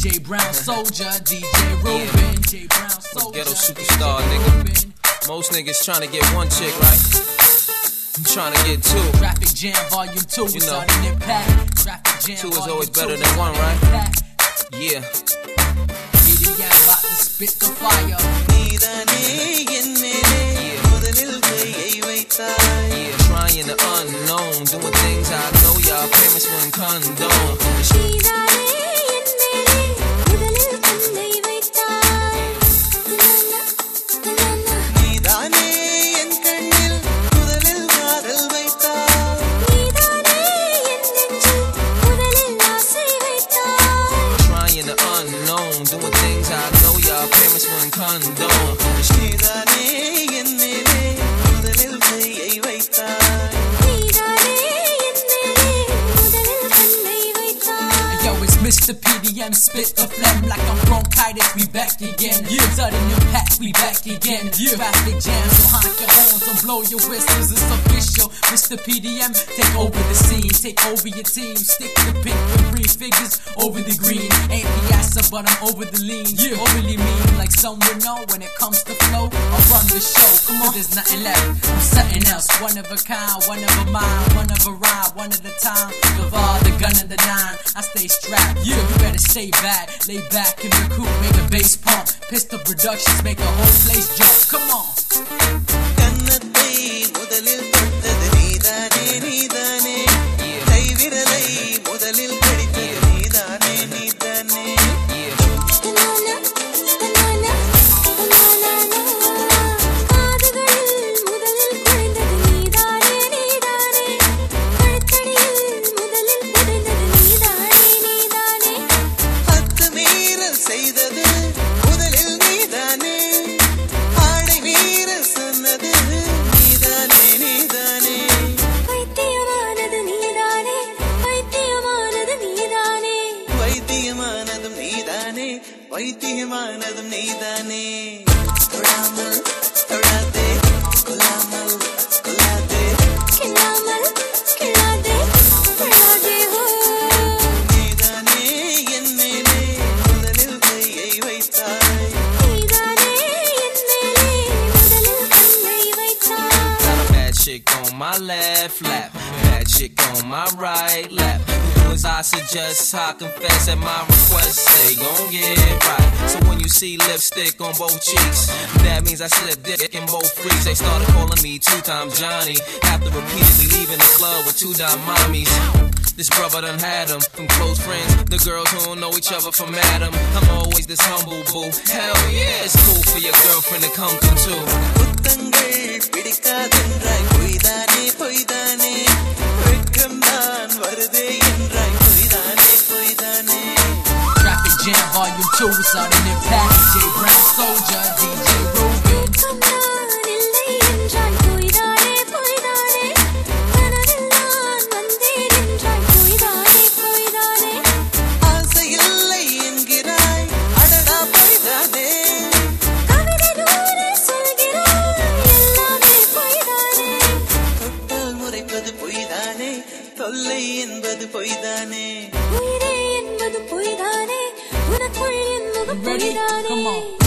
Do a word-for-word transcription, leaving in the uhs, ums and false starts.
J Brown Soldier, D J Ruben, J Brown Soldier, ghetto superstar, nigga. Most niggas tryna get one chick, right? I'm tryna get two. Traffic Jam Volume two, you know, impact. Traffic Jam two is volume always better two, than one, right? Impact. Yeah. P D M about to spit the fire. Yeah. Yeah, trying the unknown, doing things I know y'all parents wouldn't condone. Doing things I know y'all parents wouldn't condone. Yo, it's Mister P D M, spit the phlegm like I'm bronchitis. We back again. Yeah. Sudden impact, we back again. Yeah. Traffic jam, so honk your horns and blow your whistles. It's official. Mister P D M, take over the scene, take over your team. Stick the pink and green figures over the green. Ain't Piazza, but I'm over the lean. Yeah. Overly mean, like someone know when it comes to flow. I'll run the show. Come on, there's nothing left. I'm something else. One of a kind, one of a mind, one of a ride, one at a time. Gavar, the gun and the nine. I stay strapped. Yeah, you better stay back. Lay back in the coupe, make a bass pump. Pistol Productions, make a whole place jump. Come on. வைத்தியமானதும் நீதானே தொடாமல் தொடாதே கொல்லாமல் கொல்லாதே கில்லாமல் கில்லாதே தொடாதே ஹோ நீதானே என் மேலே முதலில் கையை வைத்தாய் நீதானே என் மேலே முதலில் கையை வைத்தாய். Got a bad chick on my left lap, bad chick on my right lap. As I suggest, I confess at my request, they gon' get right. So when you see lipstick on both cheeks, that means I slipped dick in both freaks. They started calling me two times Johnny after repeatedly leaving the club with two dime mommies. This brother done had them from close friends, the girls who don't know each other from Adam. I'm always this humble boo. Hell yeah, it's cool for your girlfriend to come through too. புத்தங்கள் பிடிக்காதென்றாய் பொய்தானே பொய்தானே வெட்கம்தான் வருதே என்றாய் பொய்தானே பொய்தானே. Traffic Jam Volume two, it's on an impact. J Brown Soldier, D J Ruben. தொல்லை என்பது பொய்தானே Ready? Come on.